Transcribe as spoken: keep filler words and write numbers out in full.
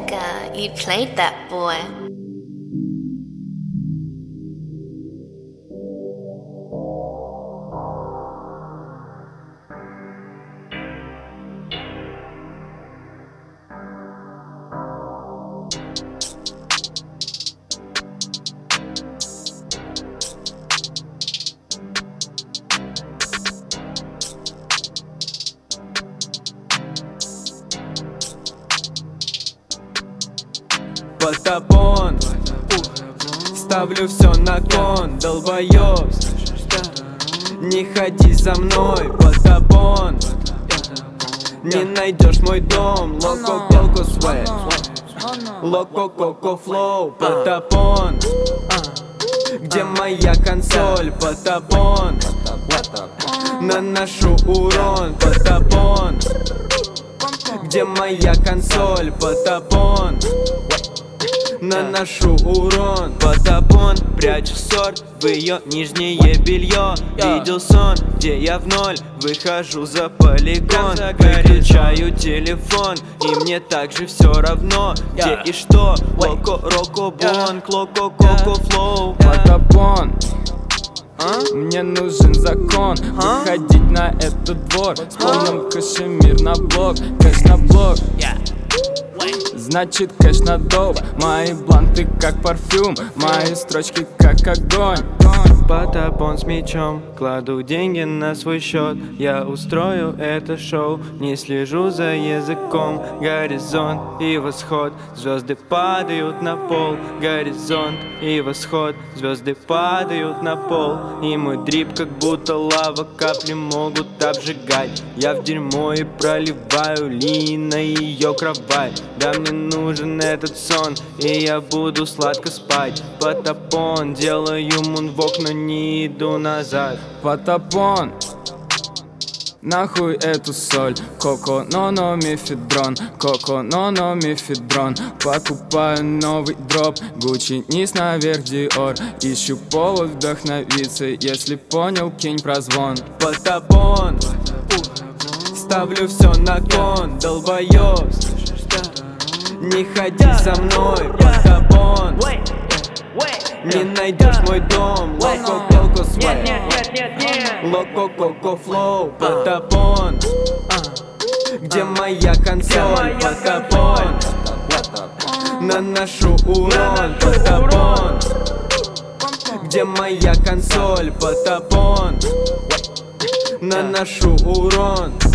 nigga, you played that boy. Потапон, ставлю все на кон, долбоёб. Не ходи за мной, Потапон. Не найдешь мой дом, локо-коко свэк, локо-коко флоу, Потапон. Где моя консоль, Потапон? Наношу урон, Потапон. Где моя консоль, Потапон? Наношу урон, Потапон. Прячу ссор в ее нижнее белье. Видел сон, где я в ноль выхожу за полигон. Выключаю телефон, и мне также все равно, где и что. Локо, роко, блонг, локо, коко, флоу. Потапон, мне нужен закон, выходить на этот двор с полным кашемир на блок, кэш на блок. Значит кэш надолго. Мои бланты как парфюм, мои строчки как огонь. Потапон с мечом, кладу деньги на свой счет. Я устрою это шоу, не слежу за языком. Горизонт и восход, звезды падают на пол. Горизонт и восход, звезды падают на пол. И мой дрип как будто лава, капли могут обжигать. Я в дерьмо и проливаю линии на ее кровать. Да, мне нужен этот сон, и я буду сладко спать. Потапон, делаю мунвок, но не иду назад. Потапон, нахуй эту соль. Коко, но-но, мефедрон. Коко, но-но, мефедрон. Покупаю новый дроп, Гуччи, низ наверх, Диор. Ищу повод вдохновиться, если понял, кинь прозвон. Потапон, ставлю все на кон, долбоёб. Не ходи за мной, Потапон. Не найдешь мой дом, локо-коко свэк, локо-коко флоу, Потапон. Где моя консоль, Потапон? Наношу урон, Потапон. Где моя консоль, Потапон? Наношу урон.